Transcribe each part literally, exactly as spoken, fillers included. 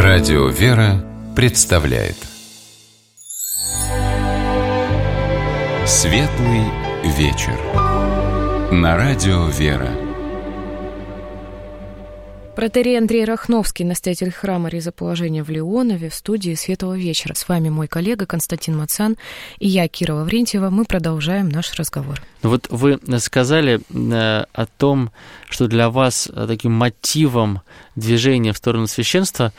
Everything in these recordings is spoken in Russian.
Радио «Вера» представляет Светлый вечер на Радио «Вера». Протоиерей Андрей Рахновский, настоятель храма Ризоположения в Леонове, в студии «Светлого вечера». С вами мой коллега Константин Мацан и я, Кира Лаврентьева. Мы продолжаем наш разговор. Вот вы сказали о том, что для вас таким мотивом движения в сторону священства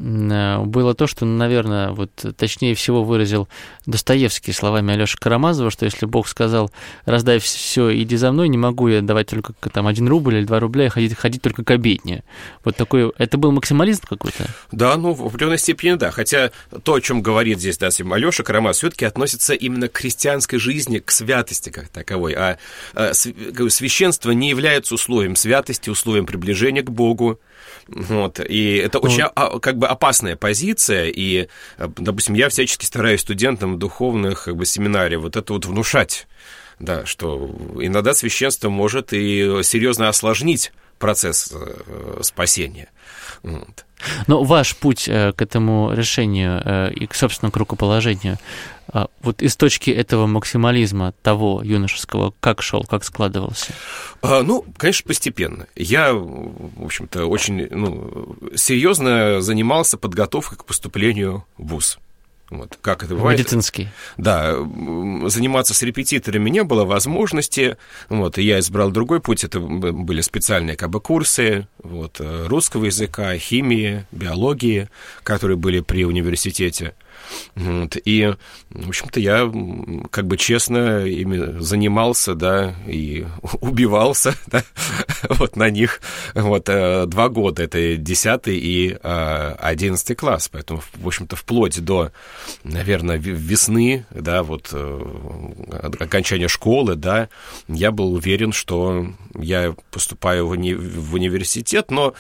было то, что, наверное, вот точнее всего выразил Достоевский словами Алёши Карамазова, что если Бог сказал: «Раздай все, иди за мной», не могу я давать только там один рубль или два рубля и ходить, ходить только к обедне. Вот такой, это был максимализм какой-то? Да, ну, в определенной степени, да. Хотя то, о чем говорит здесь, да, Алёша Карамазов, все-таки относится именно к христианской жизни, к святости как таковой. А, а священство не является условием святости, условием приближения к Богу. Вот. И это ну, очень как бы опасная позиция, и, допустим, я всячески стараюсь студентам духовных как бы семинарий вот это вот внушать, да, что иногда священство может и серьезно осложнить процесс спасения. Вот. Но ваш путь к этому решению и, собственно, к рукоположению, вот из точки этого максимализма, того юношеского, как шел, как складывался? Ну, конечно, постепенно. Я, в общем-то, очень ну, серьезно занимался подготовкой к поступлению в вуз. Вот, как это бывает. Медицинский. Да, заниматься с репетиторами не было возможности, вот, и я избрал другой путь, это были специальные как бы курсы, вот, русского языка, химии, биологии, которые были при университете. Вот, и, в общем-то, я как бы честно ими занимался, да, и убивался, да, вот на них вот два года, это десятый и одиннадцатый класс, поэтому, в общем-то, вплоть до, наверное, весны, да, вот окончания школы, да, я был уверен, что я поступаю в, уни- в университет, но,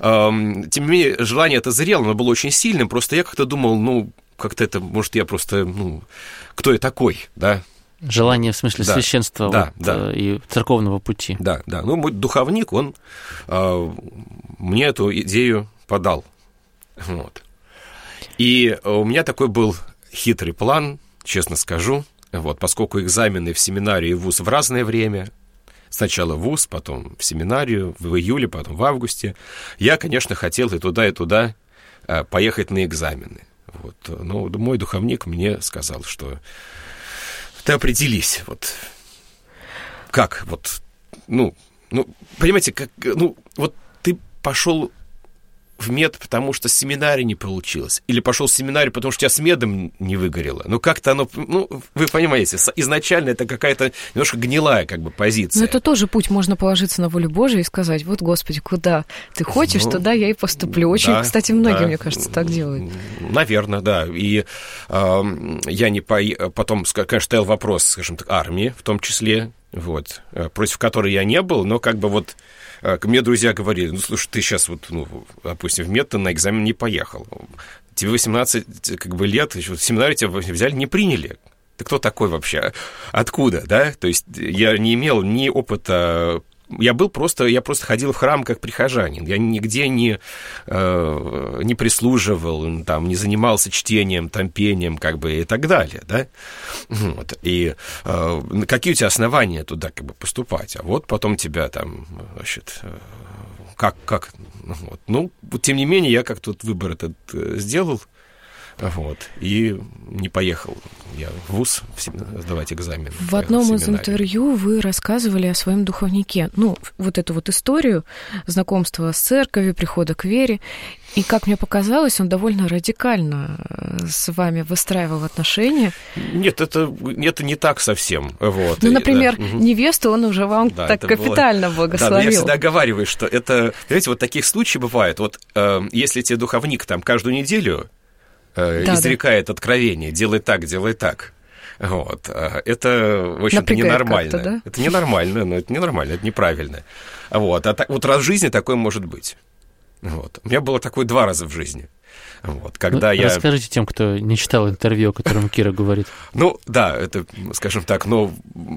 тем не менее, желание это зрело, оно было очень сильным, просто я как-то думал, ну, как-то это, может, я просто, ну, кто я такой, да? Желание, в смысле, да, священства да, вот, да. и церковного пути. Да, да. Ну, мой духовник, он э, мне эту идею подал. Вот. И у меня такой был хитрый план, честно скажу, вот, поскольку экзамены в семинарию и в вуз в разное время, сначала в вуз, потом в семинарию, в июле, потом в августе, я, конечно, хотел и туда, и туда э, поехать на экзамены. Вот. Но мой духовник мне сказал, что ты определись, вот как, вот, ну, ну, понимаете, как, ну, вот ты пошел в мед, потому что семинарий не получилось, или пошел в семинарий, потому что у тебя с медом не выгорело. Ну, как-то оно, ну, вы понимаете, изначально это какая-то немножко гнилая как бы позиция. Но это тоже путь, можно положиться на волю Божию и сказать: вот, Господи, куда ты хочешь, ну, туда я и поступлю. Очень, да, кстати, многие, да, мне кажется, так делают. Наверное, да. И э, я не по... потом, конечно, стоял вопрос, скажем так, армии в том числе, вот, против которой я не был, но как бы вот мне друзья говорили: ну, слушай, ты сейчас вот, ну, допустим, в мед на экзамен не поехал. Тебе восемнадцать как бы, лет, в семинарий тебя взяли, не приняли. Ты кто такой вообще? Откуда, да? То есть я не имел ни опыта. Я был просто, я просто ходил в храм как прихожанин. Я нигде не, э, не прислуживал, там, не занимался чтением, там, пением, как бы, и так далее, да? Вот. И э, какие у тебя основания туда, как бы, поступать? А вот потом тебя там, значит, э, как, как, вот. Ну, тем не менее, я как-то вот выбор этот сделал. Вот, и не поехал я в вуз сдавать экзамен. В одном из интервью вы рассказывали о своем духовнике. Ну, вот эту вот историю знакомства с церковью, прихода к вере. И, как мне показалось, он довольно радикально с вами выстраивал отношения. Нет, это, это не так совсем. Вот. Ну, например, да. Невесту он уже вам да, так капитально было... благословил. Да, но я всегда оговариваю, что это... Понимаете, вот таких случаев бывает. Вот э, если тебе духовник там каждую неделю да, изрекает да. откровение: делай так, делай так. Вот. Это, в общем-то, ненормально. Да? Это ненормально, но это ненормально, это неправильно. Вот. А так, вот раз в жизни такое может быть. Вот. У меня было такое два раза в жизни. Вот. Когда ну, я... Расскажите тем, кто не читал интервью, о котором Кира говорит. Ну, да, это, скажем так, но...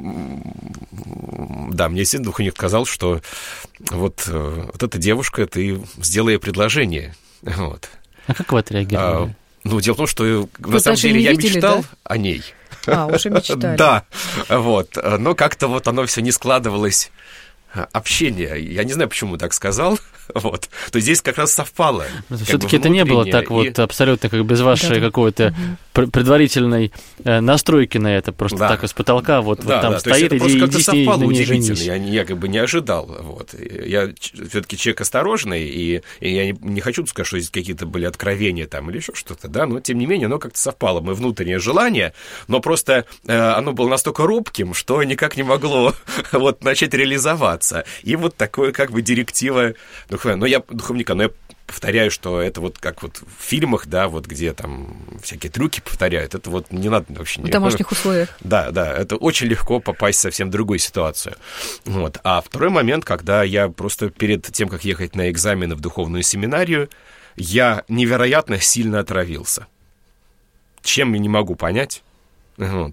Да, мне сын духовник сказал, что вот, вот эта девушка, ты сделай ей предложение. Вот. А как вы отреагировали? А, ну, дело в том, что Вы на самом деле я видели, мечтал да? о ней. А, уже мечтали. Да, вот. Но как-то вот оно все не складывалось. Общение. Я не знаю, почему так сказал. Вот. То здесь как раз совпало. Все-таки это не было так и... вот абсолютно как без вашей да. какой-то угу. предварительной э, настройки на это. Просто да. так из потолка вот, да, вот там да. стоит, иди, иди, иди с ней, на ней удивительно. женись. Я, я как бы не ожидал. Вот. Я все-таки человек осторожный, и, и я не, не хочу сказать, что здесь какие-то были откровения там или еще что-то, да, но тем не менее оно как-то совпало. Мы внутреннее желание, но просто э, оно было настолько робким, что никак не могло вот, начать реализоваться. И вот такое как бы директива духовника. Но я духовника, но я повторяю, что это вот как вот в фильмах, да, вот где там всякие трюки повторяют, это вот не надо вообще... В домашних условиях. Да, да, это очень легко попасть в совсем другую ситуацию. Вот. А второй момент, когда я просто перед тем, как ехать на экзамены в духовную семинарию, я невероятно сильно отравился. Чем я не могу понять. Вот.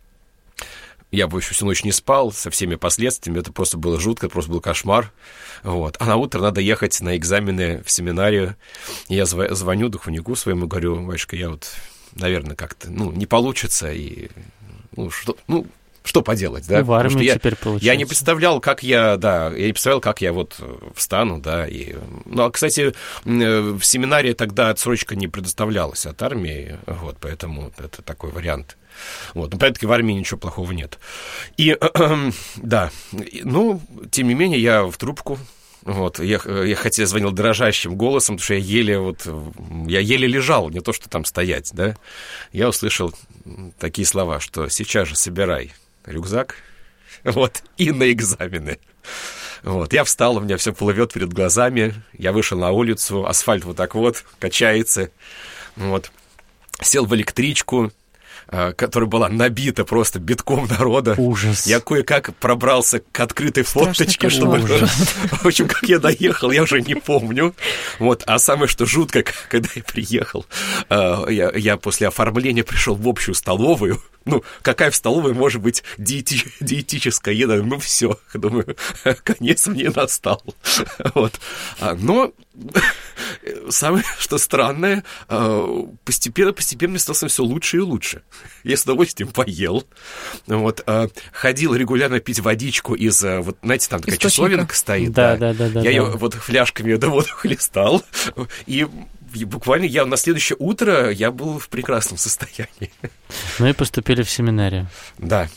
Я бы еще всю ночь не спал со всеми последствиями. Это просто было жутко, это просто был кошмар. Вот. А на утро надо ехать на экзамены в семинарию. Я зв- звоню духовнику своему, говорю: батюшка, я вот, наверное, как-то, ну, не получится. И, ну, что, ну, что поделать, да? В армию я, теперь получается. Я не представлял, как я, да, я не представлял, как я вот встану, да. И, ну, а, кстати, в семинарии тогда отсрочка не предоставлялась от армии, вот, поэтому это такой вариант. Вот, но, опять-таки, в армии ничего плохого нет. И, э, э, да, ну, тем не менее, я в трубку, вот, я, я хотя звонил дрожащим голосом, потому что я еле, вот, я еле лежал, не то, что там стоять, да. Я услышал такие слова, что сейчас же собирай рюкзак, вот, и на экзамены. Вот, я встал, у меня все плывет перед глазами, я вышел на улицу, асфальт вот так вот качается, вот, сел в электричку, которая была набита просто битком народа. Ужас. Я кое-как пробрался к открытой форточке, чтобы... В общем, как я доехал, я уже не помню. Вот. А самое, что жутко, когда я приехал, я, я после оформления пришел в общую столовую. Ну, какая в столовой может быть диети... диетическая еда? Ну, все, думаю, конец мне настал. Вот. Но самое, что странное, постепенно-постепенно стало все лучше и лучше. Я с удовольствием поел. Вот. Ходил регулярно пить водичку из, вот, знаете, там такая часовенка стоит. Да, да, да. да я да, ее да. вот фляжками до воду хлестал. И... И буквально я на следующее утро я был в прекрасном состоянии. Ну и поступили в семинарию. Да.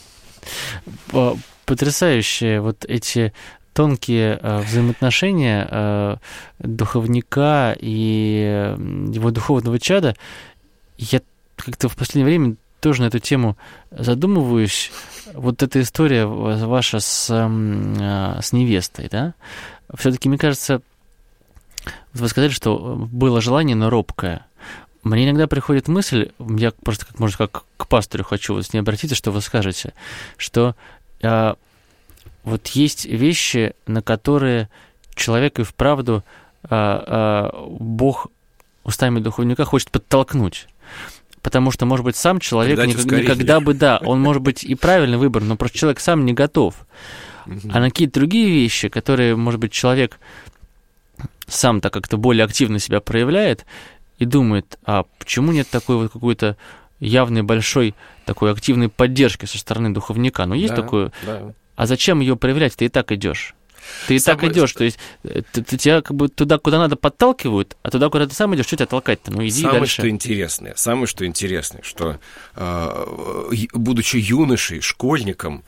Потрясающие вот эти тонкие э, взаимоотношения э, духовника и его духовного чада. Я как-то в последнее время тоже на эту тему задумываюсь. Вот эта история ваша с, э, с невестой, да? Все-таки, мне кажется... Вы сказали, что было желание, но робкое. Мне иногда приходит мысль, я просто, как, может, как к пастору хочу вот с ней обратиться, что вы скажете, что э, вот есть вещи, на которые человек и вправду э, э, Бог устами духовника хочет подтолкнуть. Потому что, может быть, сам человек ник- никогда бы, да, он может быть и правильный выбор, но просто человек сам не готов. А на какие-то другие вещи, которые, может быть, человек... сам-то как-то более активно себя проявляет и думает, а почему нет такой вот какой-то явной большой такой активной поддержки со стороны духовника? Ну, есть да, такое. Да. А зачем ее проявлять? Ты и так идешь. Ты и Самое... так идешь. То есть ты, ты, тебя как бы туда, куда надо, подталкивают, а туда, куда ты сам идешь, что тебя толкать-то? Ну, иди самое, дальше. Что интересное, самое, что интересное, что, э, будучи юношей, школьником,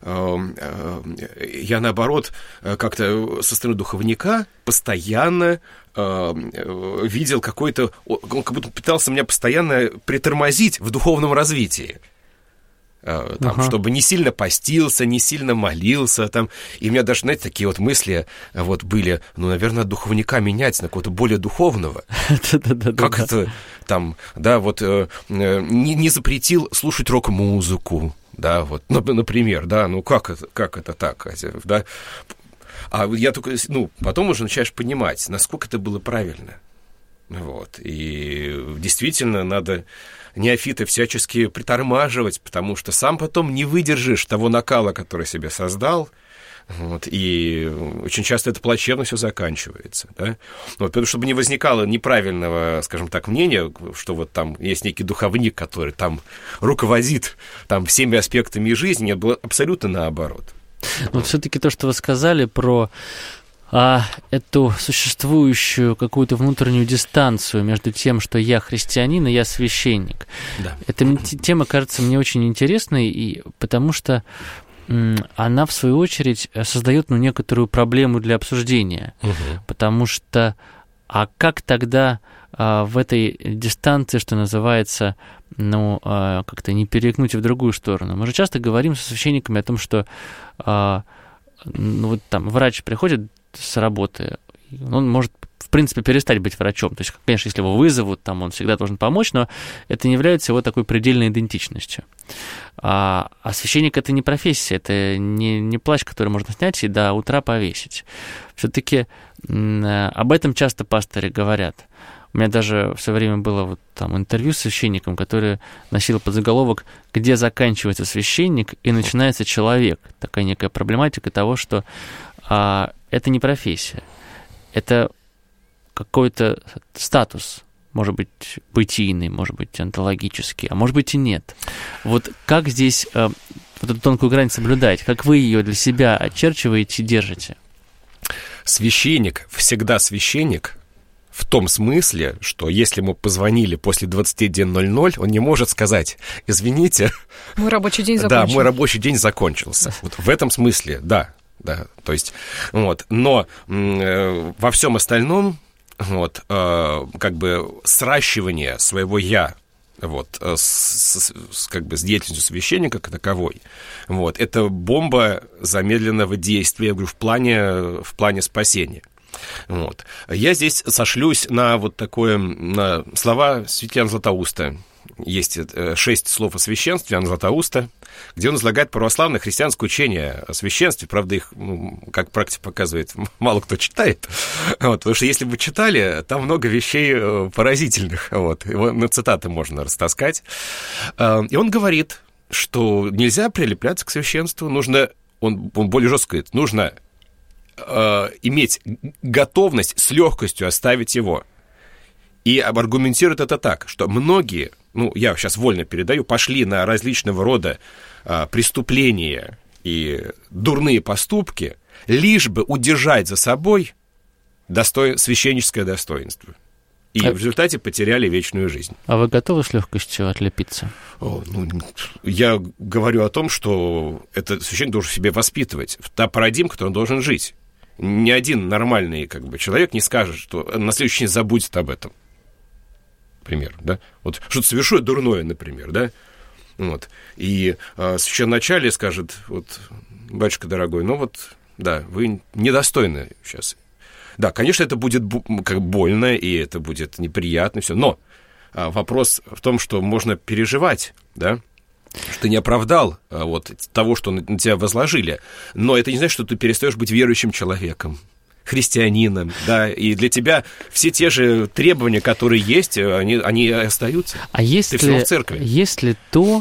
я, наоборот, как-то со стороны духовника постоянно э, видел какой-то... Он как будто пытался меня постоянно притормозить в духовном развитии. Там, uh-huh. чтобы не сильно постился, не сильно молился. Там. И у меня даже, знаете, такие вот мысли вот были, ну, наверное, духовника менять на какого-то более духовного. Как это там, да, вот не запретил слушать рок-музыку. Да, вот, например, да, ну как это, как это так, да? А я только, ну, потом уже начинаешь понимать, насколько это было правильно. Вот, и действительно надо неофита всячески притормаживать, потому что сам потом не выдержишь того накала, который себе создал, Вот, и очень часто это плачевно все заканчивается. Да? Вот, потому что, чтобы не возникало неправильного, скажем так, мнения, что вот там есть некий духовник, который там руководит там, всеми аспектами жизни, это было абсолютно наоборот. Вот все-таки то, что вы сказали про а, эту существующую какую-то внутреннюю дистанцию между тем, что я христианин и я священник. Да. Эта тема кажется мне очень интересной, и потому что она, в свою очередь, создает ну, некоторую проблему для обсуждения. Угу. Потому что, а как тогда а, в этой дистанции, что называется, ну, а, как-то не перекнуть в другую сторону? Мы же часто говорим со священниками о том, что а, ну, вот там врач приходит с работы, он может, в принципе, перестать быть врачом. То есть, конечно, если его вызовут, там он всегда должен помочь, но это не является его такой предельной идентичностью. А, а священник – это не профессия, это не, не плащ, который можно снять и до утра повесить. Все-таки об этом часто пасторы говорят. У меня даже в свое время было вот там интервью с священником, который носил подзаголовок «Где заканчивается священник и начинается человек». Такая некая проблематика того, что а, это не профессия, это какой-то статус, может быть, бытийный, может быть, онтологический, а может быть и нет. Вот как здесь э, вот эту тонкую грань соблюдать? Как вы ее для себя очерчиваете и держите? Священник всегда священник в том смысле, что если ему позвонили после двадцать один ноль ноль, он не может сказать: извините, мой рабочий день закончился. Да, мой рабочий день закончился. Вот в этом смысле, да, да. То есть, вот. Но э, во всем остальном вот, э, как бы сращивание своего «я» вот, с, с, как бы с деятельностью священника как таковой, вот, это бомба замедленного действия, я говорю, в плане, в плане спасения. Вот. Я здесь сошлюсь на вот такое, на слова святителя Иоанна Златоуста. Есть шесть слов о священстве Иоанна Златоуста, где он излагает православное христианское учение о священстве. Правда, их, как практика показывает, мало кто читает. Вот, потому что если бы читали, там много вещей поразительных. Вот, его на цитаты можно растаскать. И он говорит, что нельзя прилепляться к священству. Нужно, он, он более жестко говорит, нужно э, иметь готовность с легкостью оставить его. И аргументирует это так, что многие, ну, я сейчас вольно передаю, пошли на различного рода а, преступления и дурные поступки, лишь бы удержать за собой достой... священническое достоинство. И а... в результате потеряли вечную жизнь. А вы готовы с легкостью отлепиться? О, ну, я говорю о том, что этот священник должен себе воспитывать. Та парадигма, которой он должен жить. Ни один нормальный как бы, человек не скажет, что на следующий день забудет об этом. Например, да, вот что-то совершаю дурное, например, да, вот, и а, священноначалие скажет, вот, батюшка дорогой, ну вот, да, вы недостойны сейчас. Да, конечно, это будет как больно, и это будет неприятно, все, но а, вопрос в том, что можно переживать, да, что ты не оправдал а, вот того, что на тебя возложили, но это не значит, что ты перестаешь быть верующим человеком, христианином, да, и для тебя все те же требования, которые есть, они, они остаются. А есть Ты ли, все равно в церкви. Есть ли то,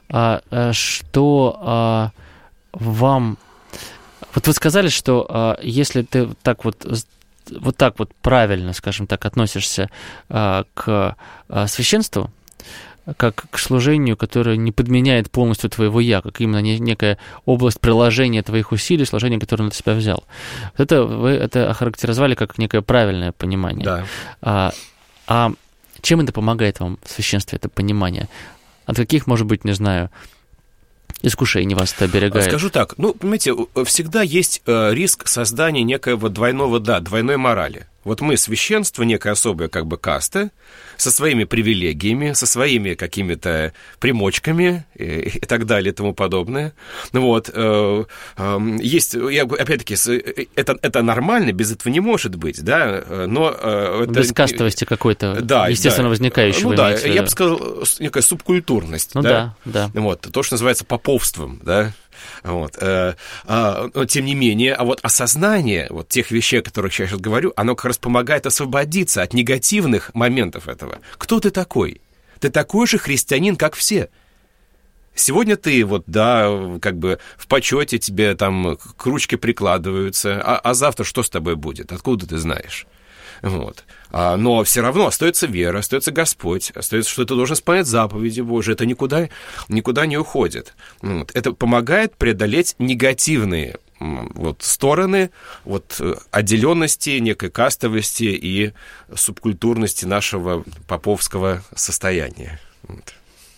что вам... Вот вы сказали, что если ты так вот, вот так вот правильно, скажем так, относишься к священству, как к служению, которое не подменяет полностью твоего «я», как именно некая область приложения твоих усилий, служение, которое на себя взял. Вот это вы это охарактеризовали как некое правильное понимание. Да. А, а чем это помогает вам в священстве, это понимание? От каких, может быть, не знаю, искушений вас это оберегает? Скажу так, ну, понимаете, всегда есть риск создания некоего двойного «да», двойной морали. Вот мы, священство, некая особая как бы каста, со своими привилегиями, со своими какими-то примочками и, и так далее и тому подобное. Вот. Есть, я, опять-таки, это, это нормально, без этого не может быть, да, но... Это, без кастовости какой-то, да, естественно, да, возникающего. Ну да, я бы сказал, некая субкультурность. Ну да, да. да. Вот, то, что называется поповством, да. Вот. Но, тем не менее, а вот осознание вот тех вещей, о которых я сейчас говорю, оно как раз помогает освободиться от негативных моментов этого. Кто ты такой? Ты такой же христианин, как все. Сегодня ты вот, да, как бы в почете тебе там к ручке прикладываются, а, а завтра что с тобой будет? Откуда ты знаешь? Вот. А, но все равно остается вера, остается Господь, остается, что ты должен исполнять заповеди Божьи. Это никуда, никуда не уходит. Вот. Это помогает преодолеть негативные вот, стороны вот, отделенности, некой кастовости и субкультурности нашего поповского состояния. Вот.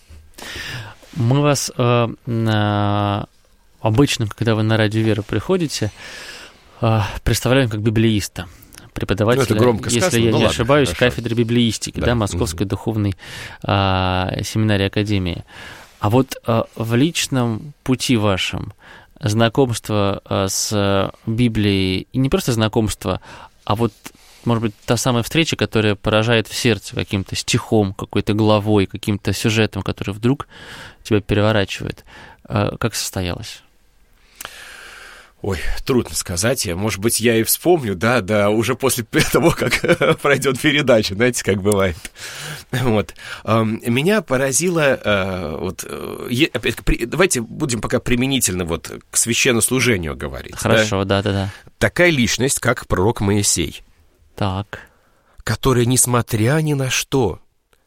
Мы вас э, э, обычно, когда вы на радио «Вера» приходите, э, представляем как библеиста, преподавателя, ну, громко если сказано, я ну, не ладно, ошибаюсь, хорошо. Кафедры библеистики, да, да Московской угу. духовной э, семинарии Академии. А вот э, в личном пути вашем знакомство э, с Библией, и не просто знакомство, а вот, может быть, та самая встреча, которая поражает в сердце каким-то стихом, какой-то главой, каким-то сюжетом, который вдруг тебя переворачивает. Как состоялось? Ой, трудно сказать. Может быть, я и вспомню, да, да, уже после того, как пройдет передача, знаете, как бывает. Вот. Меня поразило, вот, давайте будем пока применительно вот к священнослужению говорить. Хорошо, да-да-да. Такая личность, как пророк Моисей. Так. Который, несмотря ни на что,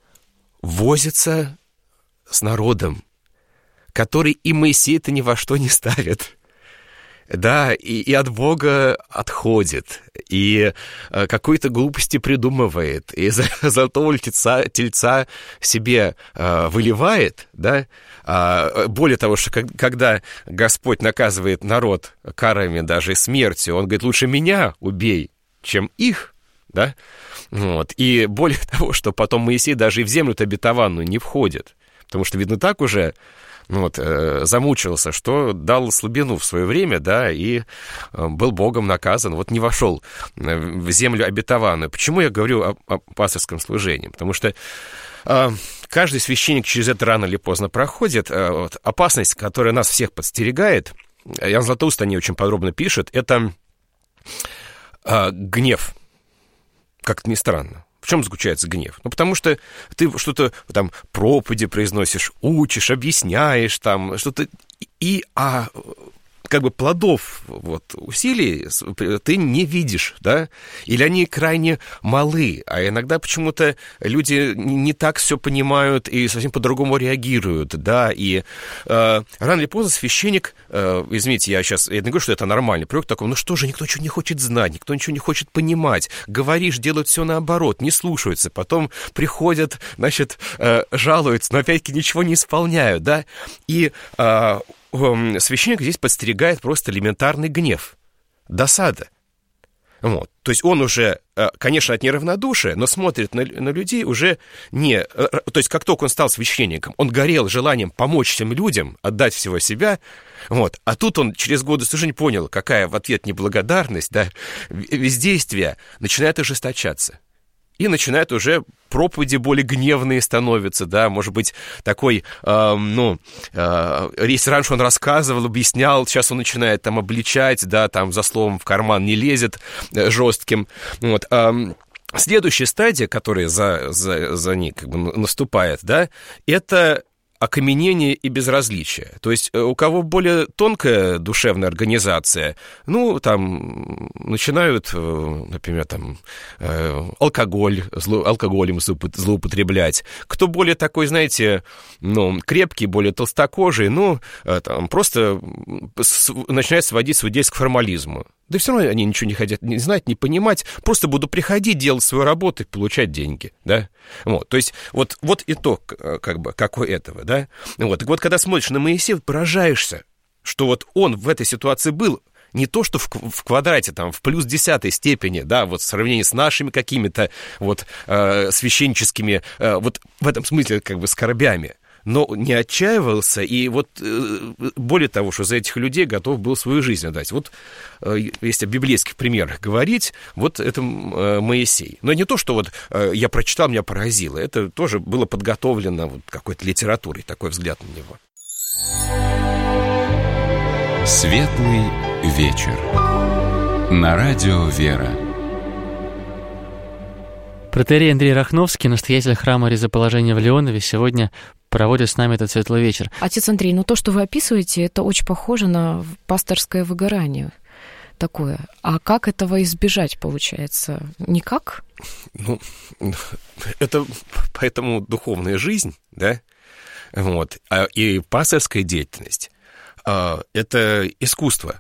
возится с народом, который и Моисей-то ни во что не ставит. Да, и, и от Бога отходит, и э, какой-то глупости придумывает, и золотого тельца, тельца себе э, выливает, да. А, более того, что как, когда Господь наказывает народ карами, даже смертью, Он говорит, лучше меня убей, чем их, да. Вот. И более того, что потом Моисей даже и в землю-то обетованную не входит, потому что, видно, так уже... Вот, э, замучился, что дал слабину в свое время, да, и э, был Богом наказан, вот не вошел в землю обетованную. Почему я говорю о, о пасторском служении? Потому что э, каждый священник через это рано или поздно проходит. Э, вот, опасность, которая нас всех подстерегает, Иоанн Златоуст о ней очень подробно пишет, это э, гнев, как-то не странно. В чем заключается гнев? Ну, потому что ты что-то там проповеди произносишь, учишь, объясняешь там, что-то, и, а как бы плодов вот, усилий ты не видишь, да? Или они крайне малы, а иногда почему-то люди не так все понимают и совсем по-другому реагируют, да? И э, рано или поздно священник, э, извините, я сейчас, я не говорю, что это нормальный привык такой, ну что же, никто ничего не хочет знать, никто ничего не хочет понимать, говоришь, делают все наоборот, не слушаются, потом приходят, значит, э, жалуются, но опять-таки ничего не исполняют, да? И... Э, священник здесь подстерегает просто элементарный гнев, досада. Вот. То есть он уже, конечно, от неравнодушия, но смотрит на, на людей уже не... То есть как только он стал священником, он горел желанием помочь всем людям, отдать всего себя, вот. А тут он через годы служения понял, какая в ответ неблагодарность, да, бездействие, начинает ожесточаться. И начинают уже проповеди более гневные становятся, да, может быть, такой, э, ну, э, если раньше он рассказывал, объяснял, сейчас он начинает там обличать, да, там за словом в карман не лезет э, жестким, вот. Э, следующая стадия, которая за, за, за ней как бы наступает, да, это... окаменение и безразличие. То есть у кого более тонкая душевная организация, ну, там, начинают, например, там, алкоголь, зло, алкоголем злоупотреблять. Кто более такой, знаете, ну, крепкий, более толстокожий, ну, там, просто начинает сводить свой действие к формализму. Да все равно они ничего не хотят не знать, не понимать, просто буду приходить, делать свою работу и получать деньги, да. Вот, то есть вот, вот итог, как бы, какой этого, да. Вот, так вот, когда смотришь на Моисея, поражаешься, что вот он в этой ситуации был не то, что в, в квадрате, там, в плюс десятой степени, да, вот в сравнении с нашими какими-то вот э, священническими, э, вот в этом смысле, как бы, скорбями, но не отчаивался, и вот более того, что за этих людей готов был свою жизнь отдать. Вот если о библейских примерах говорить, вот это Моисей. Но не то, что вот я прочитал, меня поразило, это тоже было подготовлено вот какой-то литературой, такой взгляд на него. Светлый вечер. На радио «Вера». Протоиерей Андрей Рахновский, настоятель храма Ризоположения в Леонове, сегодня проводят с нами этот светлый вечер. Отец Андрей, ну то, что вы описываете, это очень похоже на пасторское выгорание такое. А как этого избежать, получается? Никак? Ну, это поэтому духовная жизнь, да, вот, и пасторская деятельность — это искусство.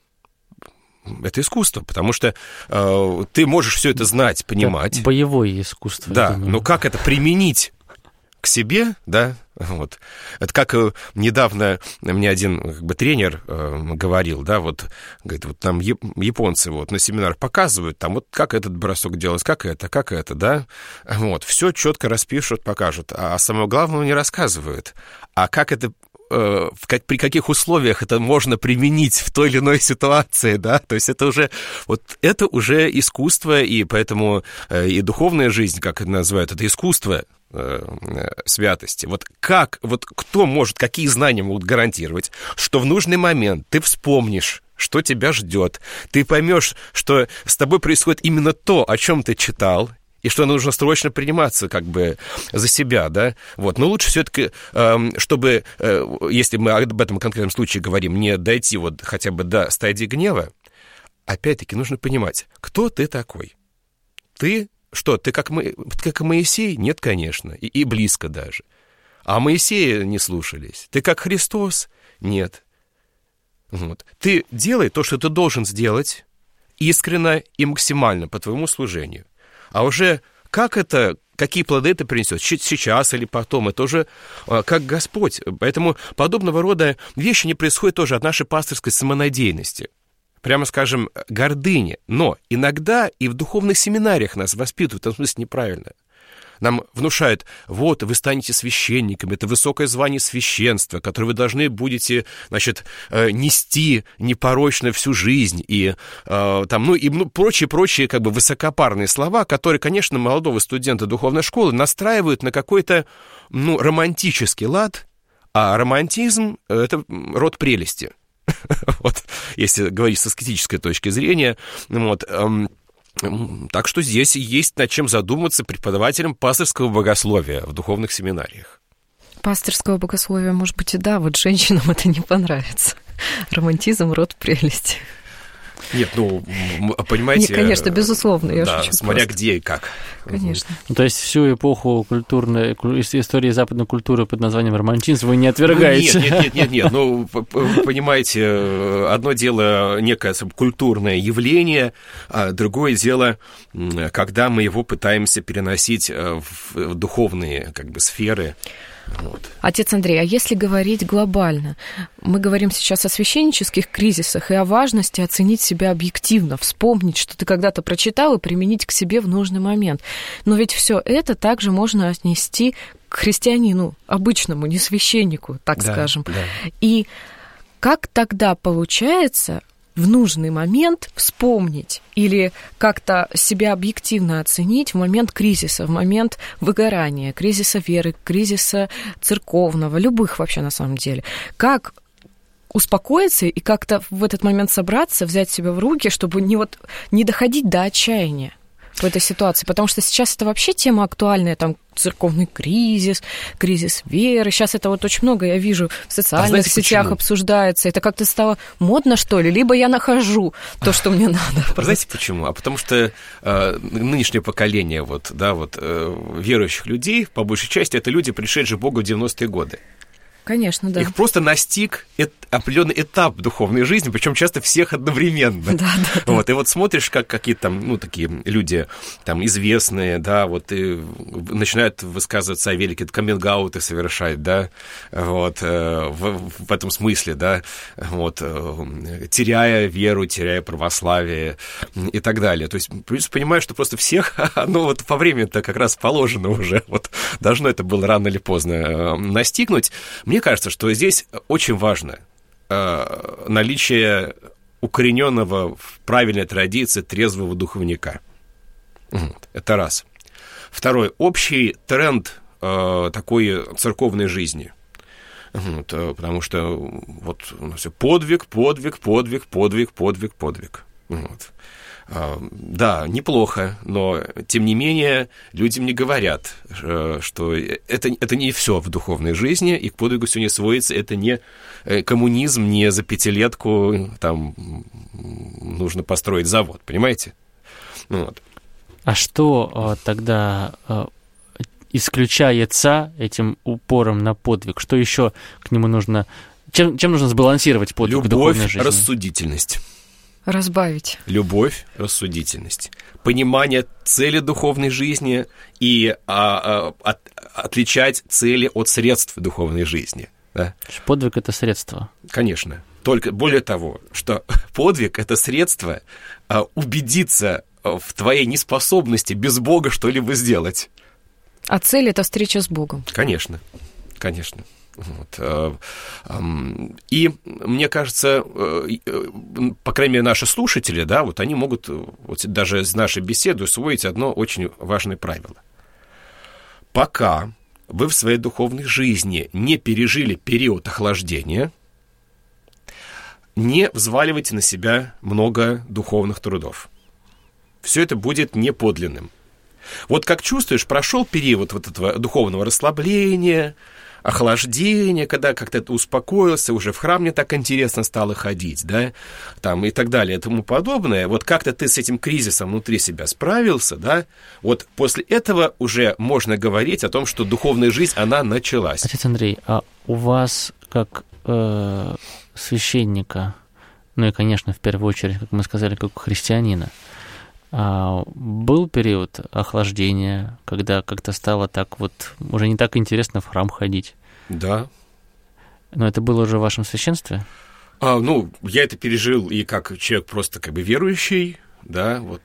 Это искусство, потому что э, ты можешь все это знать, понимать. Это боевое искусство. Да, но как это применить к себе, да, вот. Это как недавно мне один как бы тренер э, говорил, да, вот, говорит, вот нам японцы вот на семинар показывают, там вот как этот бросок делать, как это, как это, да, вот, все четко распишут, покажут, а самое главное не рассказывают. А как это Как, при каких условиях это можно применить в той или иной ситуации, да, то есть это уже, вот это уже искусство, и поэтому и духовная жизнь, как это называют, это искусство э, святости. Вот как, вот кто может, какие знания могут гарантировать, что в нужный момент ты вспомнишь, что тебя ждет, ты поймешь, что с тобой происходит именно то, о чем ты читал, и что нужно срочно приниматься как бы за себя, да, вот, но лучше все-таки, э, чтобы, э, если мы об этом конкретном случае говорим, не дойти вот хотя бы до стадии гнева, опять-таки нужно понимать, кто ты такой. Ты что, ты как, мы, как Моисей? Нет, конечно, и, и близко даже. А Моисея не слушались. Ты как Христос? Нет. Вот. Ты делай то, что ты должен сделать, искренне и максимально по твоему служению. А уже как это, какие плоды это принесет, сейчас или потом, это уже как Господь. Поэтому подобного рода вещи не происходят тоже от нашей пасторской самонадеянности. Прямо скажем, гордыни. Но иногда и в духовных семинариях нас воспитывают, в этом смысле неправильно. Нам внушают, вот, вы станете священниками, это высокое звание священства, которое вы должны будете, значит, нести непорочно всю жизнь, и там, ну, и ну, прочие-прочие, как бы, высокопарные слова, которые, конечно, молодого студента духовной школы настраивают на какой-то, ну, романтический лад, а романтизм — это род прелести. Вот, если говорить с аскетической точки зрения, вот. Так что здесь есть над чем задуматься преподавателям пасторского богословия в духовных семинариях. Пасторского богословия, может быть, и да, вот женщинам это не понравится. Романтизм — род прелести. Нет, ну, понимаете... Нет, конечно, безусловно, я да, шучу смотря просто. где и как. Конечно. Ну, то есть всю эпоху культурной, истории западной культуры под названием романтизм вы не отвергаете? Нет, нет, нет, нет, нет. Ну, понимаете, одно дело некое культурное явление, а другое дело, когда мы его пытаемся переносить в духовные, как бы, сферы. Вот. Отец Андрей, а если говорить глобально, мы говорим сейчас о священнических кризисах и о важности оценить себя объективно, вспомнить, что ты когда-то прочитал, и применить к себе в нужный момент. Но ведь все это также можно отнести к христианину, обычному, не священнику, так да, скажем. Да. И как тогда получается в нужный момент вспомнить или как-то себя объективно оценить в момент кризиса, в момент выгорания, кризиса веры, кризиса церковного, любых вообще на самом деле. Как успокоиться и как-то в этот момент собраться, взять себя в руки, чтобы не, вот, не доходить до отчаяния в этой ситуации, потому что сейчас это вообще тема актуальная, там церковный кризис, кризис веры, сейчас это вот очень много, я вижу, в социальных а знаете, сетях почему? Обсуждается, это как-то стало модно, что ли, либо я нахожу то, что мне надо. А знаете почему? А потому что э, нынешнее поколение вот, да, вот, э, верующих людей, по большей части, это люди, пришедшие к Богу в девяностые годы. Конечно, да. Их просто настиг эт- определенный этап духовной жизни, причем часто всех одновременно. Да, да, вот, да. И вот смотришь, как какие-то там, ну, такие люди там известные, да, вот, и начинают высказываться о великих каминг-ауты совершать, да, вот, э, в, в этом смысле, да, вот, э, теряя веру, теряя православие и так далее. То есть, понимаешь, что просто всех, ну, вот по времени-то как раз положено уже, вот, должно это было рано или поздно э, настигнуть. Мне кажется, что здесь очень важно э, наличие укорененного в правильной традиции трезвого духовника. Вот, это раз. Второй. Общий тренд э, такой церковной жизни. Вот, э, потому что вот у нас все подвиг, подвиг, подвиг, подвиг, подвиг, подвиг. Вот. Да, неплохо, но, тем не менее, людям не говорят, что это, это не все в духовной жизни, и к подвигу все не сводится, это не коммунизм, не за пятилетку там нужно построить завод, понимаете? Вот. А что тогда исключается этим упором на подвиг? Что еще к нему нужно... Чем, чем нужно сбалансировать подвиг в духовной жизни? Любовь, рассудительность. Разбавить. Любовь, рассудительность. Понимание цели духовной жизни и а, а, от, отличать цели от средств духовной жизни. Да? Подвиг — это средство. Конечно. Только более того, что подвиг — это средство а, убедиться в твоей неспособности без Бога что-либо сделать. А цель — это встреча с Богом. Конечно, конечно. Вот. И мне кажется, по крайней мере, наши слушатели, да, вот они могут вот даже из нашей беседы усвоить одно очень важное правило. Пока вы в своей духовной жизни не пережили период охлаждения, не взваливайте на себя много духовных трудов. Все это будет неподлинным. Вот как чувствуешь, прошел период вот этого духовного расслабления, охлаждение, когда как-то ты успокоился, уже в храм не так интересно стало ходить, да, там и так далее и тому подобное. Вот как-то ты с этим кризисом внутри себя справился, да, вот после этого уже можно говорить о том, что духовная жизнь, она началась. Отец Андрей, а у вас как э, священника, ну и, конечно, в первую очередь, как мы сказали, как у христианина, А был период охлаждения, когда как-то стало так вот, уже не так интересно в храм ходить? Да. Но это было уже в вашем священстве? А, ну, я это пережил и как человек просто как бы верующий, да, вот,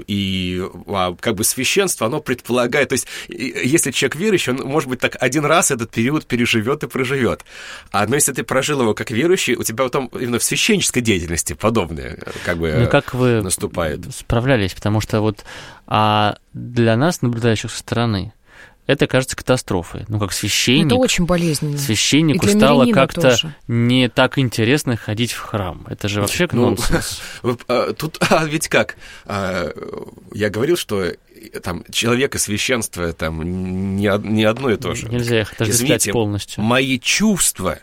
и а, как бы священство, оно предполагает, то есть, если человек верующий, он, может быть, так один раз этот период переживет и проживет. А но если ты прожил его как верующий, у тебя потом именно в священнической деятельности подобное как бы ну, как вы наступает. Справлялись, потому что вот а для нас, наблюдающих со стороны, это кажется катастрофой. Ну, как священник... Это очень болезненно. Священнику стало как-то тоже не так интересно ходить в храм. Это же вообще ну, нонсенс. Тут а, ведь как? А, я говорил, что там человек и священство там не, не одно и то же. Нельзя их отождествлять полностью. Мои чувства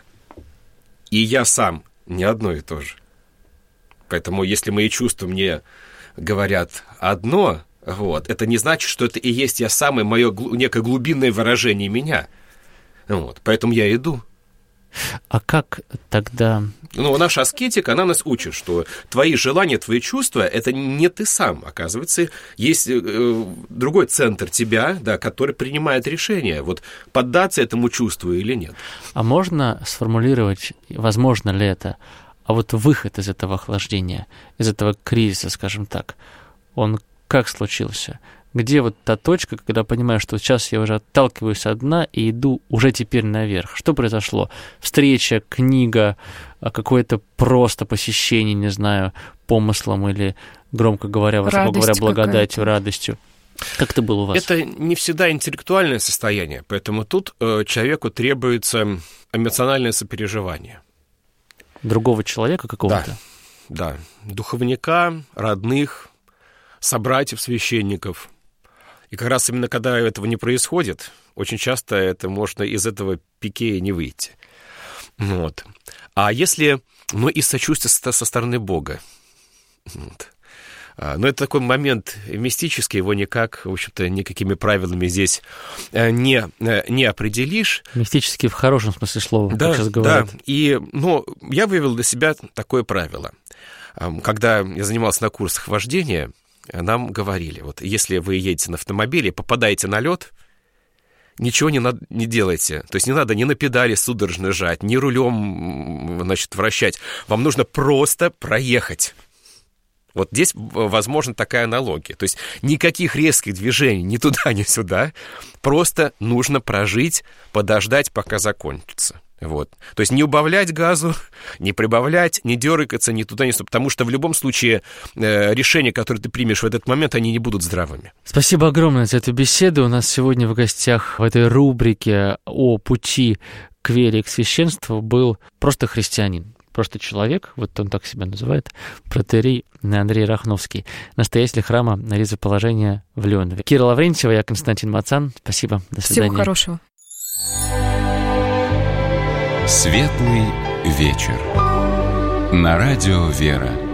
и я сам не одно и то же. Поэтому если мои чувства мне говорят одно... Вот. Это не значит, что это и есть я сам, и мое некое глубинное выражение меня. Вот. Поэтому я иду. А как тогда... Ну, наша аскетика, она нас учит, что твои желания, твои чувства, это не ты сам. Оказывается, есть э, другой центр тебя, да, который принимает решение, вот поддаться этому чувству или нет. А можно сформулировать, возможно ли это, а вот выход из этого охлаждения, из этого кризиса, скажем так, он как случился? Где вот та точка, когда понимаешь, что сейчас я уже отталкиваюсь от дна и иду уже теперь наверх? Что произошло? Встреча, книга, какое-то просто посещение, не знаю, помыслом или, громко говоря, высоко говоря, благодатью, радостью. Как это было у вас? Это не всегда интеллектуальное состояние, поэтому тут э, человеку требуется эмоциональное сопереживание. Другого человека какого-то? Да, да. Духовника, родных, собратьев, священников. И как раз именно когда этого не происходит, очень часто это можно из этого пике не выйти. Вот. А если, ну, и сочувствие со стороны Бога. Вот. Но это такой момент мистический, его никак, в общем-то, никакими правилами здесь не, не определишь. Мистический в хорошем смысле слова, да, как сейчас говорят. Да, и, ну, я вывел для себя такое правило. Когда я занимался на курсах вождения, нам говорили, вот если вы едете на автомобиле, попадаете на лед, ничего не, надо, не делайте. То есть не надо ни на педали судорожно жать, ни рулем, значит, вращать. Вам нужно просто проехать. Вот здесь, возможно, такая аналогия. То есть никаких резких движений ни туда, ни сюда. Просто нужно прожить, подождать, пока закончится. Вот. То есть не убавлять газу, не прибавлять, не дергаться ни туда, ни сюда, потому что в любом случае э, решения, которые ты примешь в этот момент, они не будут здравыми. Спасибо огромное за эту беседу. У нас сегодня в гостях в этой рубрике о пути к вере и к священству был просто христианин, просто человек, вот он так себя называет, протоиерей Андрей Рахновский, настоятель храма Ризоположения в Леонове. Кира Лаврентьева, я Константин Мацан. Спасибо, до свидания. Всего хорошего. Светлый вечер. На радио «Вера».